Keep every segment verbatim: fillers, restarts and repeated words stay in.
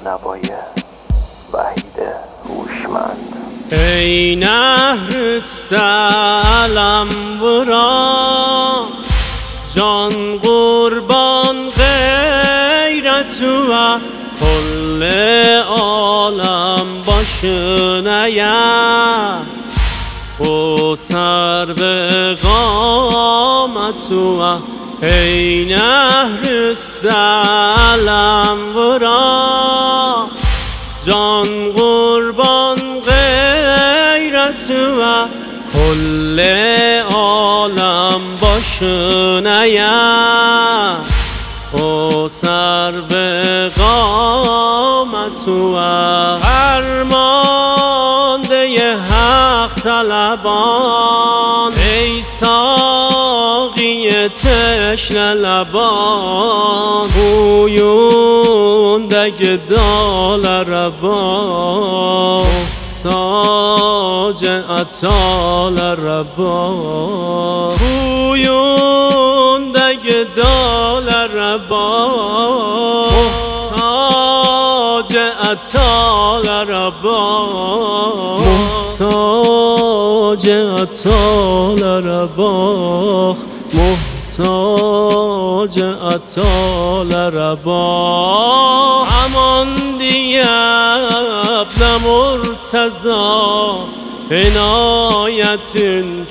نوای وحید هوشمند. ای نهر سلام ورا جان قربان غیرت و کل عالم باشنایم او سر به قامت و ای نهر سلام ورا جان قربان غیرت و کل عالم باشنایم او سر به قامت و فرمانده حق طلبان ای ساقی تشنه لبان پویونده گدال ربان محتاج عطال ربان پویونده گدال ربان محتاج عطال ربان محتاج عطال ربان محتاج عطال ربان امان دیگه ابن مرتضی عنایتون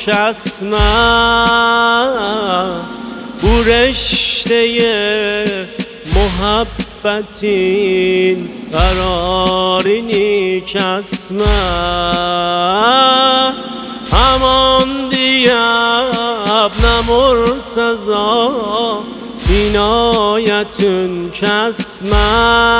کسمه او رشته محبتین قرارینی کسمه امان دیگه ابن مرتضی عنایتون کسمه